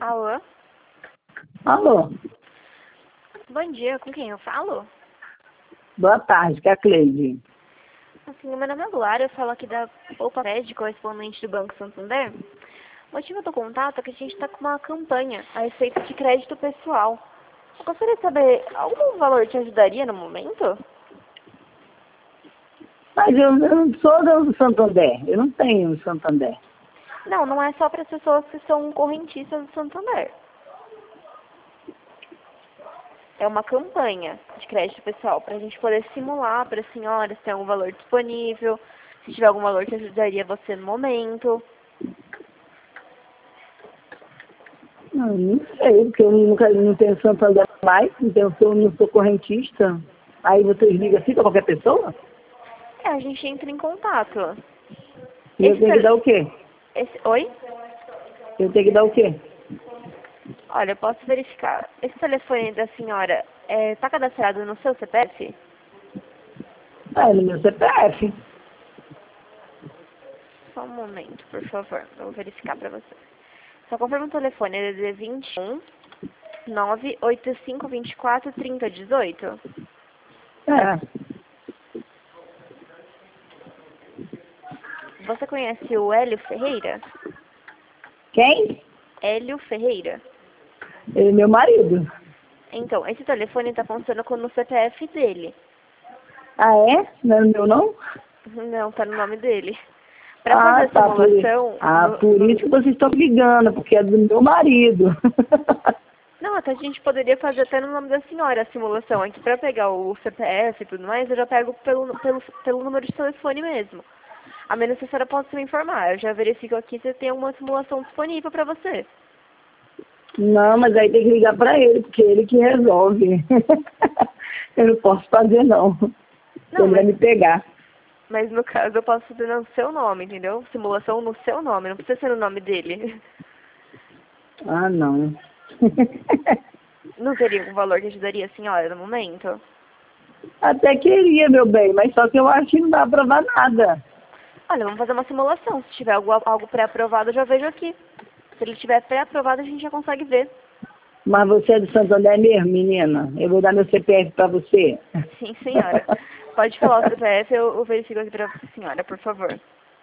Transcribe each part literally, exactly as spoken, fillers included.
Alô? Alô, Bom dia, com quem eu falo? boa tarde, que é a Cleide. Assim, meu nome é Luara, eu falo aqui da Poupa Crédito, correspondente do Banco Santander. O motivo do contato é que a gente está com uma campanha a respeito de crédito pessoal. Eu gostaria de saber, algum valor te ajudaria no momento? Mas eu, eu não sou do Santander, eu não tenho Santander. Não, não é só para as pessoas que são correntistas do Santander. É uma campanha de crédito pessoal para a gente poder simular para a senhora se tem algum valor disponível, se tiver algum valor que ajudaria você no momento. Não, não sei, porque eu nunca não tenho Santander mais, então eu não sou correntista. Aí vocês ligam assim para qualquer pessoa? É, a gente entra em contato. E eu Esse, tenho que tele- dar o quê? esse, oi? Eu tenho que dar o quê? Olha, eu posso verificar. Esse telefone da senhora está cadastrado no seu C P F? Ah, é no meu C P F. Só um momento, por favor. Eu vou verificar para você. Só confirma o telefone, é D vinte e um, nove oito cinco dois quatro, trinta dezoito. É. Você conhece o Hélio Ferreira? Quem? Hélio Ferreira. Ele é meu marido. Então, esse telefone está funcionando com no C P F dele. Ah, é? Não é o meu não? Não, tá no nome dele. Para fazer Ah, a tá. Por, simulação, ah, no, por no- isso que vocês estão ligando, porque é do meu marido. não, até a gente poderia fazer até no nome da senhora a simulação. Aqui para pegar o C P F e tudo mais, eu já pego pelo, pelo, pelo número de telefone mesmo. A menos que a senhora possa me informar. Eu já verifico aqui se tem alguma simulação disponível para você. Não, mas aí tem que ligar para ele, porque é ele que resolve. Eu não posso fazer, não. Não, Ele vai mas, me pegar. mas no caso eu posso fazer no seu nome, entendeu? Simulação no seu nome, não precisa ser no nome dele. Ah, não. Não teria algum valor que ajudaria a senhora no momento? Até queria, meu bem, mas só que eu acho que não dá pra provar nada. Olha, vamos fazer uma simulação. Se tiver algo, algo pré-aprovado, eu já vejo aqui. Se ele tiver pré-aprovado, a gente já consegue ver. Mas você é de Santander mesmo, menina? Eu vou dar meu C P F pra você. Sim, senhora. Pode falar o C P F, eu, eu verifico aqui pra senhora, por favor.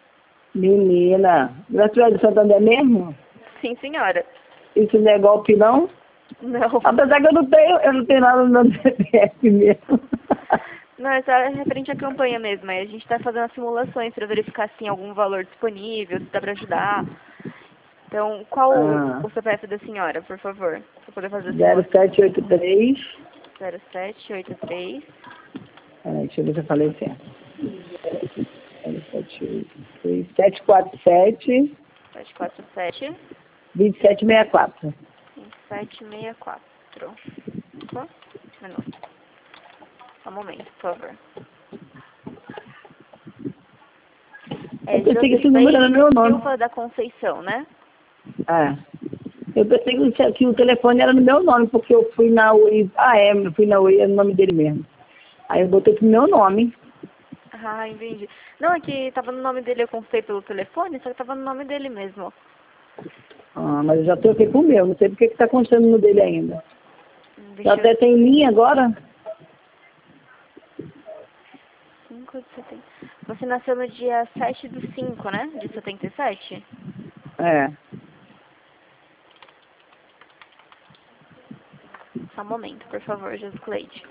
Menina, você é de Santander mesmo? Sim, senhora. Isso não é golpe, não? Não. Apesar que eu não tenho, eu não tenho nada no meu C P F mesmo. Não, é só referente à campanha mesmo. Aí a gente está fazendo as simulações para verificar se tem algum valor disponível, se dá para ajudar. Então, qual Ah, o C P F da senhora, por favor? Para poder fazer a zero simulação. sete oito três. zero sete oito três, Peraí, deixa eu ver se eu falei certo. zero sete oito três, sete quatro sete, sete quatro sete, dois sete seis quatro. sete seis quatro. Só um minuto. Só um momento, por favor. É Eu pensei que esse número era Josilene meu nome. Silva da Conceição, né? É. Eu pensei que o que o telefone era no meu nome, porque eu fui na U I. Ah, é, eu fui na U I, é o nome dele mesmo. Aí eu botei pro meu nome. Ah, entendi. Não, é que tava no nome dele, eu comprei pelo telefone, só que tava no nome dele mesmo. Ah, mas eu já troquei pro meu, não sei porque que tá constando no dele ainda. Hum, Já Deixa eu... até tem linha agora? cinco de setenta. Você nasceu no dia sete do cinco, né? De setenta e sete? É. Só um momento, por favor, Joscleide.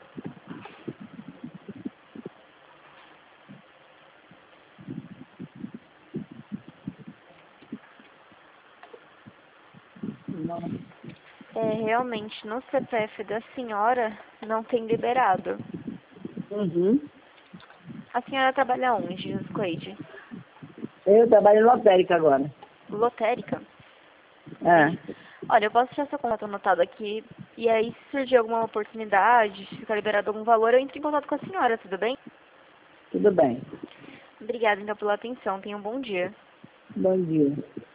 É, realmente, no C P F da senhora, não tem liberado. Uhum. A senhora trabalha onde, Joscleide? Eu trabalho em lotérica agora. Lotérica? É. Entendi. Olha, eu posso deixar seu contato anotado aqui, e aí, se surgir alguma oportunidade, se ficar liberado algum valor, eu entro em contato com a senhora, tudo bem? Tudo bem. Obrigada, então, pela atenção. Tenha um bom dia. Bom dia.